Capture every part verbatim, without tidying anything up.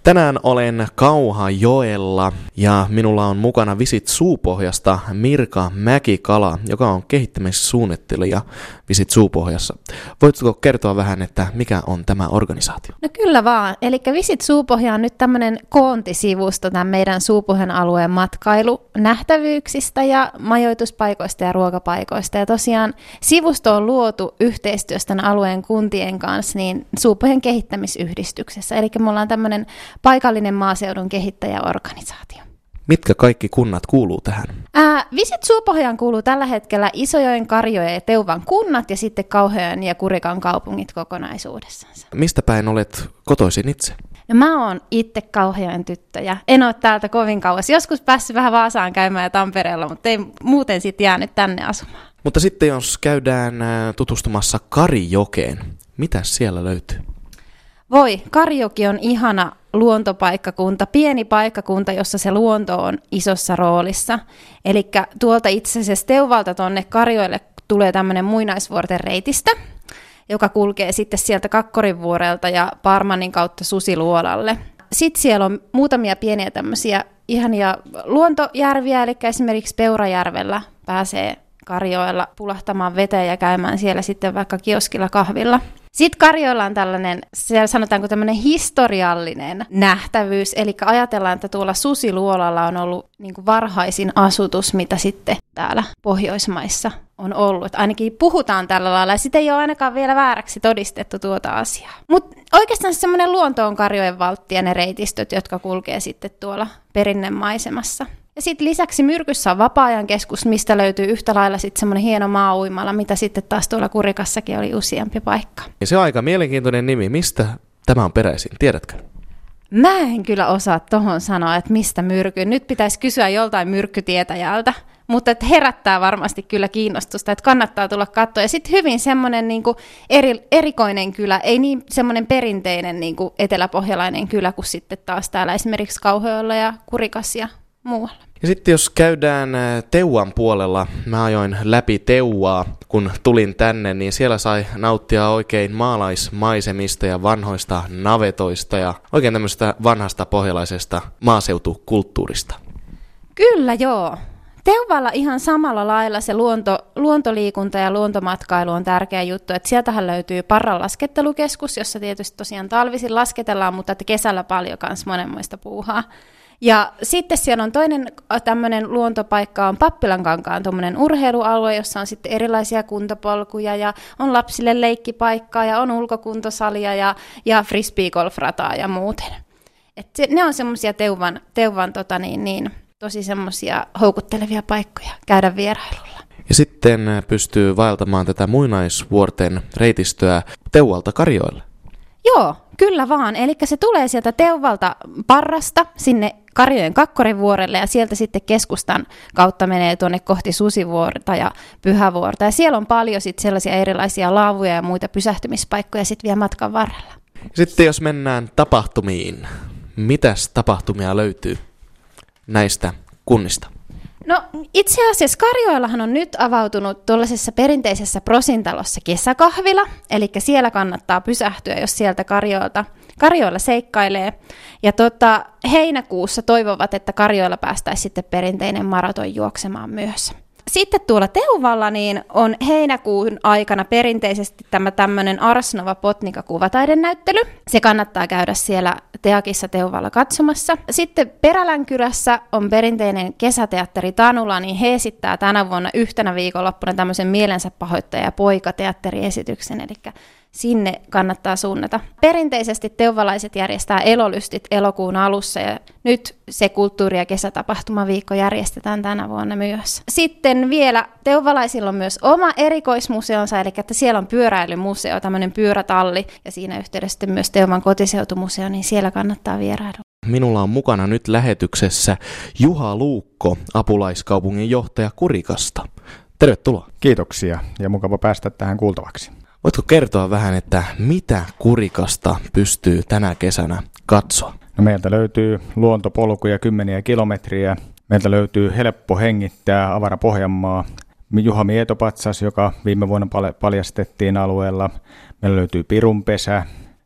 Tänään olen Kauhajoella ja minulla on mukana Visit Suupohjasta Mirka Mäkikala, joka on kehittämissuunnittelija Visit Suupohjassa. Voitko kertoa vähän, että mikä on tämä organisaatio? No kyllä vaan. Eli Visit Suupohja on nyt tämmöinen koontisivusto tämän meidän Suupohjan alueen matkailunähtävyyksistä ja majoituspaikoista ja ruokapaikoista. Ja tosiaan sivusto on luotu yhteistyössä tämän alueen kuntien kanssa niin Suupohjan kehittämisyhdistyksessä. Eli me ollaan tämmöinen paikallinen maaseudun kehittäjäorganisaatio. Mitkä kaikki kunnat kuuluu tähän? Ää, Visit Suupohjaan kuuluu tällä hetkellä Isojoen, Karjojen ja Teuvan kunnat ja sitten Kauhajoen ja Kurikan kaupungit kokonaisuudessansa. Mistä päin olet kotoisin itse? No mä oon itse Kauhajoen tyttö ja en ole täältä kovin kauas. Joskus päässyt vähän Vaasaan käymään ja Tampereella, mutta ei muuten sitten jäänyt tänne asumaan. Mutta sitten jos käydään tutustumassa Karijokeen, mitä siellä löytyy? Voi, Karijoki on ihana luontopaikkakunta, pieni paikkakunta, jossa se luonto on isossa roolissa. Eli tuolta itse asiassa Teuvalta tuonne Karjoille tulee tämmöinen muinaisvuorten reitistä, joka kulkee sitten sieltä Kakkorinvuorelta ja Parmanin kautta Susiluolalle. Sitten siellä on muutamia pieniä tämmöisiä ihania luontojärviä, eli esimerkiksi Peurajärvellä pääsee Karjoilla pulahtamaan veteen ja käymään siellä sitten vaikka kioskilla kahvilla. Sitten Karjoilla on tällainen, siellä sanotaanko tämmöinen historiallinen nähtävyys, eli ajatellaan, että tuolla Susiluolalla on ollut niin kuin varhaisin asutus, mitä sitten täällä Pohjoismaissa on ollut. Ainakin puhutaan tällä lailla, ja sitten ei ole ainakaan vielä vääräksi todistettu tuota asiaa. Mutta oikeastaan semmoinen luonto on Karjojen valtti ja ne reitistöt, jotka kulkee sitten tuolla perinnemaisemassa. Ja sitten lisäksi Myrkyssä on vapaa-ajan keskus, mistä löytyy yhtä lailla sitten semmoinen hieno maa-uimala, mitä sitten taas tuolla Kurikassakin oli useampi paikka. Ja se on aika mielenkiintoinen nimi. Mistä tämä on peräisin? Tiedätkö? Mä en kyllä osaa tohon sanoa, että mistä myrky. Nyt pitäisi kysyä joltain myrkkytietäjältä, mutta että herättää varmasti kyllä kiinnostusta, että kannattaa tulla katsoa. Ja sitten hyvin semmoinen niinku eri, erikoinen kylä, ei niin semmoinen perinteinen niinku eteläpohjalainen kylä kuin sitten taas täällä esimerkiksi Kauhajoella ja Kurikassa ja muualla. Ja sitten jos käydään Teuvan puolella, mä ajoin läpi Teuvaa, kun tulin tänne, niin siellä sai nauttia oikein maalaismaisemista ja vanhoista navetoista ja oikein tämmöistä vanhasta pohjalaisesta maaseutukulttuurista. Kyllä joo. Teuvalla ihan samalla lailla se luonto, luontoliikunta ja luontomatkailu on tärkeä juttu, että sieltähän löytyy Parran laskettelukeskus, jossa tietysti tosiaan talvisin lasketellaan, mutta että kesällä paljon myös monenmoista puuhaa. Ja sitten siellä on toinen tämmöinen luontopaikka, on Pappilankankaan tuommoinen urheilualue, jossa on sitten erilaisia kuntopolkuja ja on lapsille leikkipaikkaa ja on ulkokuntosalia ja, ja frisbeegolfrataa ja muuten. Et se, ne on semmoisia Teuvan, teuvan tota niin, niin, tosi semmoisia houkuttelevia paikkoja käydä vierailulla. Ja sitten pystyy vaeltamaan tätä muinaisvuorten reitistöä Teuvalta Karjoille. Joo, kyllä vaan. Eli se tulee sieltä Teuvalta Parrasta sinne Karjojen Kakkorinvuorelle ja sieltä sitten keskustan kautta menee tuonne kohti Susivuorta ja Pyhävuorta. Ja siellä on paljon sitten sellaisia erilaisia laavuja ja muita pysähtymispaikkoja sitten vielä matkan varrella. Sitten jos mennään tapahtumiin, mitäs tapahtumia löytyy näistä kunnista? No itse asiassa Karjoillahan on nyt avautunut tuollaisessa perinteisessä prosintalossa kesäkahvila, eli siellä kannattaa pysähtyä, jos sieltä Karjoilta, Karjoilla seikkailee. Ja tota, heinäkuussa toivovat, että Karjoilla päästäisiin sitten perinteinen maraton juoksemaan myös. Sitten tuolla Teuvalla niin on heinäkuun aikana perinteisesti tämä tämmöinen Ars Nova Botnica -kuvataidenäyttely. Se kannattaa käydä siellä Teakissa Teuvalla katsomassa. Sitten Perälänkylässä on perinteinen kesäteatteri Tanula, niin he esittää tänä vuonna yhtenä viikonloppuna tämmöisen mielensä pahoittaja ja poika -teatteriesityksen, eli sinne kannattaa suunnata. Perinteisesti teuvalaiset järjestää elolystit elokuun alussa ja nyt se kulttuuri- ja kesätapahtumaviikko järjestetään tänä vuonna myös. Sitten vielä teuvalaisilla on myös oma erikoismuseonsa, eli että siellä on pyöräilymuseo, tämmöinen pyörätalli ja siinä yhteydessä myös Teuvan kotiseutumuseo, niin siellä kannattaa vierailla. Minulla on mukana nyt lähetyksessä Juha Luukko, apulaiskaupungin johtaja Kurikasta. Tervetuloa. Kiitoksia ja mukava päästä tähän kuultavaksi. Voitko kertoa vähän, että mitä Kurikasta pystyy tänä kesänä katsoa? No meiltä löytyy luontopolkuja kymmeniä kilometriä. Meiltä löytyy helppo hengittää avara Pohjanmaa. Juha Mietopatsas, joka viime vuonna paljastettiin alueella. Meillä löytyy Pirunpesä.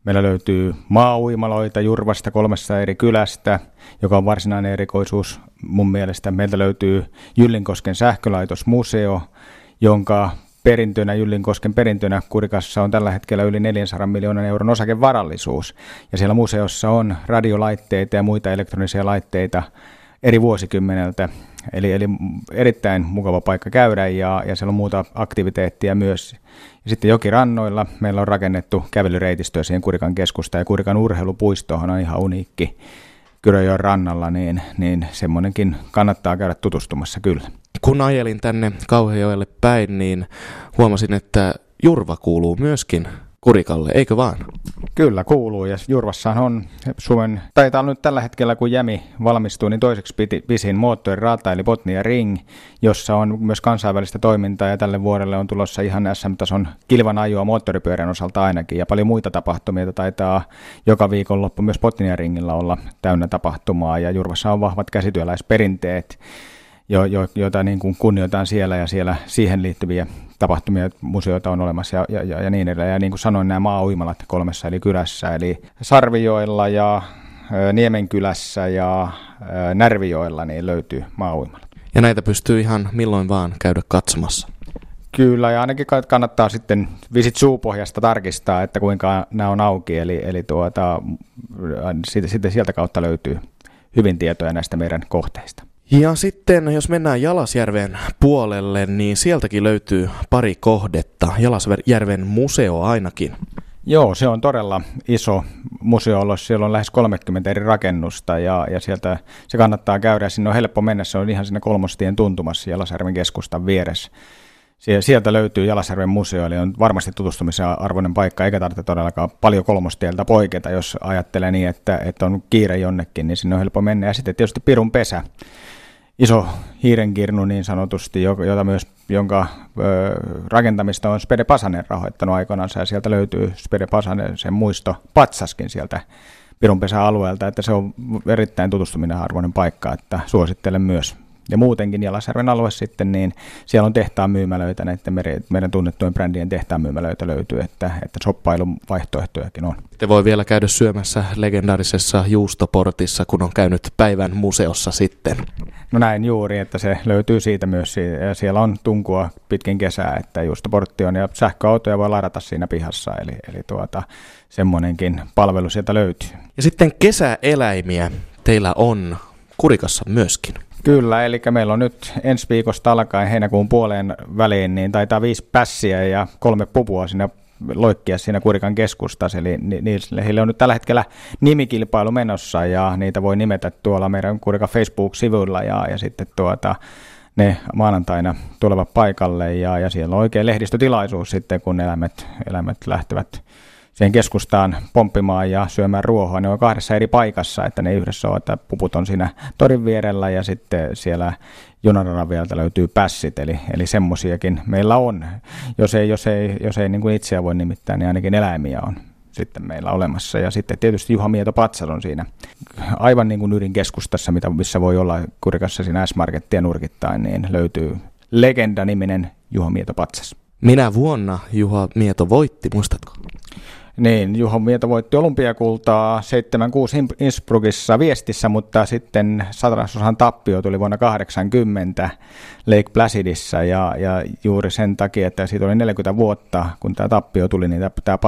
Meillä löytyy maa-uimaloita Jurvasta kolmessa eri kylästä, joka on varsinainen erikoisuus mun mielestä. Meiltä löytyy Jyllinkosken sähkölaitosmuseo, jonka perintönä, Jyllinkosken perintönä Kurikassa on tällä hetkellä yli neljänsadan miljoonan euron osakevarallisuus. Ja siellä museossa on radiolaitteita ja muita elektronisia laitteita eri vuosikymmeneltä. Eli, eli erittäin mukava paikka käydä ja, ja siellä on muuta aktiviteettia myös. Ja sitten jokirannoilla meillä on rakennettu kävelyreitistöä siihen Kurikan keskustaan ja Kurikan urheilupuistohan on ihan uniikki Kyrönjoen rannalla, niin, niin semmoinenkin kannattaa käydä tutustumassa kyllä. Kun ajelin tänne Kauhajoelle päin, niin huomasin, että Jurva kuuluu myöskin Kurikalle, eikö vaan? Kyllä kuuluu, ja Jurvassahan on Suomen, taitaa nyt tällä hetkellä kun Jämi valmistuu, niin toiseksi pisin moottorirata, eli Botnia Ring, jossa on myös kansainvälistä toimintaa, ja tälle vuodelle on tulossa ihan S M-tason kilvan ajoa moottoripyörän osalta ainakin, ja paljon muita tapahtumia, joita taitaa joka viikonloppu myös Botnia Ringillä olla täynnä tapahtumaa, ja Jurvassa on vahvat käsityöläisperinteet, jo, jo, joita niin kuin kunnioitetaan siellä, ja siellä siihen liittyviä tapahtumia, museoita on olemassa ja, ja, ja niin edelleen. Ja niin kuin sanoin, nämä maa-uimalat kolmessa eli kylässä, eli Sarvijoella ja ä, Niemenkylässä ja ä, Närvijoella niin löytyy maa-uimalat. Ja näitä pystyy ihan milloin vaan käydä katsomassa. Kyllä, ja ainakin kannattaa sitten Visit Zoopohjasta tarkistaa, että kuinka nämä on auki, eli, eli tuota, sitten sieltä kautta löytyy hyvin tietoja näistä meidän kohteista. Ja sitten jos mennään Jalasjärven puolelle, niin sieltäkin löytyy pari kohdetta. Jalasjärven museo ainakin. Joo, se on todella iso museo. Siellä on lähes kolmekymmentä eri rakennusta ja, ja sieltä se kannattaa käydä. Sinne on helppo mennä, se on ihan siinä Kolmostien tuntumassa Jalasjärven keskustan vieressä. Sieltä löytyy Jalasjärven museo, eli on varmasti tutustumisen arvoinen paikka, eikä tarvitse todellakaan paljon Kolmostieltä poiketa, jos ajattelee niin, että, että on kiire jonnekin, niin sinne on helppo mennä. Ja sitten tietysti Pirun pesä, iso hiirenkirnu niin sanotusti, jota myös, jonka ö, rakentamista on Spede Pasanen rahoittanut aikoinaan, ja sieltä löytyy Spede Pasanen sen muisto patsaskin sieltä Pirun pesä-alueelta, että se on erittäin tutustuminen arvoinen paikka, että suosittelen myös. Ja muutenkin Jalasjärven alue sitten, niin siellä on tehtaan myymälöitä, näiden meidän tunnettujen brändien tehtaan myymälöitä löytyy, että, että shoppailun vaihtoehtojakin on. Te voi vielä käydä syömässä legendaarisessa juustoportissa, kun on käynyt päivän museossa sitten. No näin juuri, että se löytyy siitä myös, ja siellä on tunkua pitkin kesää, että juustoportti on, ja sähköautoja voi ladata siinä pihassa, eli, eli tuota, semmoinenkin palvelu sieltä löytyy. Ja sitten kesäeläimiä teillä on Kurikassa myöskin. Kyllä, eli meillä on nyt ensi viikosta alkaen heinäkuun puoleen väliin, niin taitaa viisi pässiä ja kolme pupua siinä loikkia siinä Kurikan keskustassa, eli niille, heille on nyt tällä hetkellä nimikilpailu menossa, ja niitä voi nimetä tuolla meidän Kurikan Facebook-sivuilla, ja, ja sitten tuota, ne maanantaina tulevat paikalle, ja, ja siellä on oikein lehdistötilaisuus sitten, kun eläimet, eläimet lähtevät siihen keskustaan pomppimaan ja syömään ruohoa. Ne on kahdessa eri paikassa, että ne yhdessä on, että puput on siinä torin vierellä ja sitten siellä junaradan vieltä löytyy pässit, eli, eli semmosiakin meillä on. Jos ei, jos ei, jos ei niin kuin itseä voi nimittää, niin ainakin eläimiä on sitten meillä olemassa. Ja sitten tietysti Juha Mieto Patsas on siinä aivan niin kuin ydinkeskustassa, missä voi olla Kurikassa siinä S-Markettia nurkittain, niin löytyy legenda-niminen Juha Mieto Patsas. Minä vuonna Juha Mieto voitti, muistatko? Niin, Juha Mieto voitti olympiakultaa seitsemänkymmentäkuusi Innsbruckissa Viestissä, mutta sitten sadasosan tappio tuli vuonna kahdeksankymmentä Lake Placidissa, ja, ja juuri sen takia, että siitä oli neljäkymmentä vuotta, kun tämä tappio tuli, niin tämä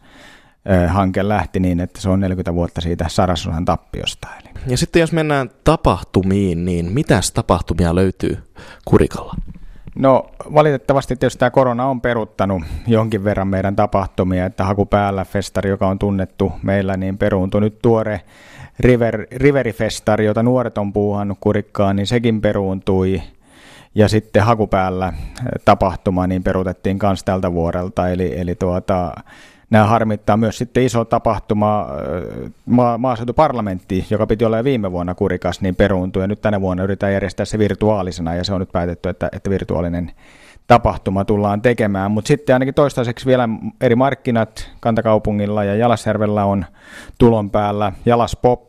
Patsas-hanke lähti niin, että se on neljäkymmentä vuotta siitä sadasosan tappiosta. Eli. Ja sitten jos mennään tapahtumiin, niin mitäs tapahtumia löytyy Kurikalla? No valitettavasti tietysti tämä korona on peruuttanut jonkin verran meidän tapahtumia, että Hakupäällä festari, joka on tunnettu meillä, niin peruuntui nyt tuore River, Riverifestari, jota nuoret on puuhannut Kurikkaan, niin sekin peruuntui. Ja sitten Hakupäällä tapahtuma niin peruutettiin myös tältä vuodelta, eli, eli tuota, nämä harmittaa myös sitten iso tapahtuma, maa, maaseutuparlamentti, joka piti olla jo viime vuonna Kurikas, niin peruuntui, ja nyt tänä vuonna yritetään järjestää se virtuaalisena, ja se on nyt päätetty, että, että virtuaalinen tapahtuma tullaan tekemään, mutta sitten ainakin toistaiseksi vielä eri markkinat Kantakaupungilla ja Jalasjärvellä on tulon päällä. Jalaspop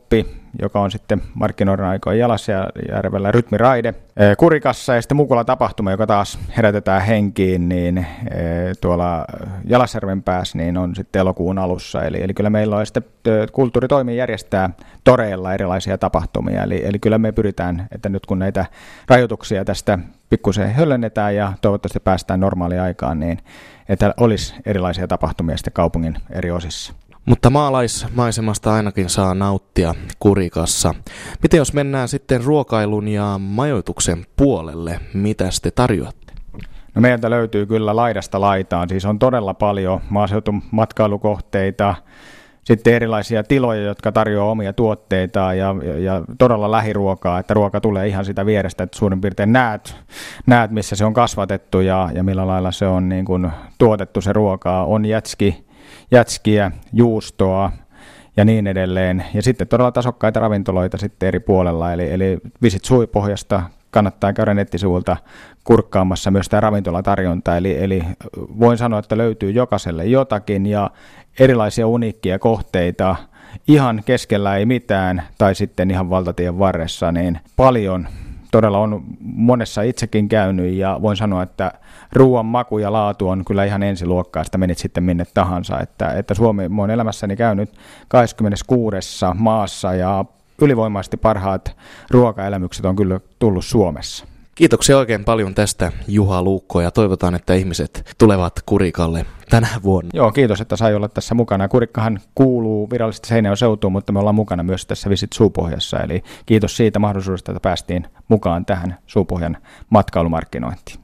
Alppi, joka on sitten markkinoiden aikojen Jalasjärvellä rytmiraide Kurikassa, ja sitten Mukula-tapahtuma, joka taas herätetään henkiin, niin tuolla Jalasjärven päässä niin on sitten elokuun alussa. Eli, eli kyllä meillä on sitten kulttuuritoimi järjestää toreilla erilaisia tapahtumia, eli, eli kyllä me pyritään, että nyt kun näitä rajoituksia tästä pikkusen höllennetään ja toivottavasti päästään normaaliin aikaan, niin että olisi erilaisia tapahtumia sitten kaupungin eri osissa. Mutta maalaismaisemasta ainakin saa nauttia Kurikassa. Miten jos mennään sitten ruokailun ja majoituksen puolelle? Mitä te tarjoatte? No meiltä löytyy kyllä laidasta laitaan. Siis on todella paljon maaseutumatkailukohteita, sitten erilaisia tiloja, jotka tarjoaa omia tuotteita ja, ja, ja todella lähiruokaa, että ruoka tulee ihan sitä vierestä, että suurin piirtein näet, näet missä se on kasvatettu ja, ja millä lailla se on niin kuin tuotettu se ruokaa. On jätski, jätskiä, juustoa ja niin edelleen. Ja sitten todella tasokkaita ravintoloita sitten eri puolella, eli, eli Visit Suupohjasta kannattaa käydä nettisivuilta kurkkaamassa myös tämä ravintolatarjonta, eli, eli voin sanoa, että löytyy jokaiselle jotakin ja erilaisia uniikkia kohteita, ihan keskellä ei mitään tai sitten ihan valtatien varressa, niin paljon todella on monessa itsekin käynyt ja voin sanoa, että ruoan maku ja laatu on kyllä ihan ensiluokkaa, sitä menit sitten minne tahansa, että, että Suomi, mä oon elämässäni käynyt kaksikymmentäkuudessa maassa ja ylivoimaisesti parhaat ruokaelämykset on kyllä tullut Suomessa. Kiitoksia oikein paljon tästä, Juha Luukko, ja toivotaan, että ihmiset tulevat Kurikalle tänä vuonna. Joo, kiitos, että sai olla tässä mukana. Kurikkahan kuuluu virallisesti Seinäjoen seutuun, mutta me ollaan mukana myös tässä Visit Suupohjassa, eli kiitos siitä mahdollisuudesta, että päästiin mukaan tähän Suupohjan matkailumarkkinointiin.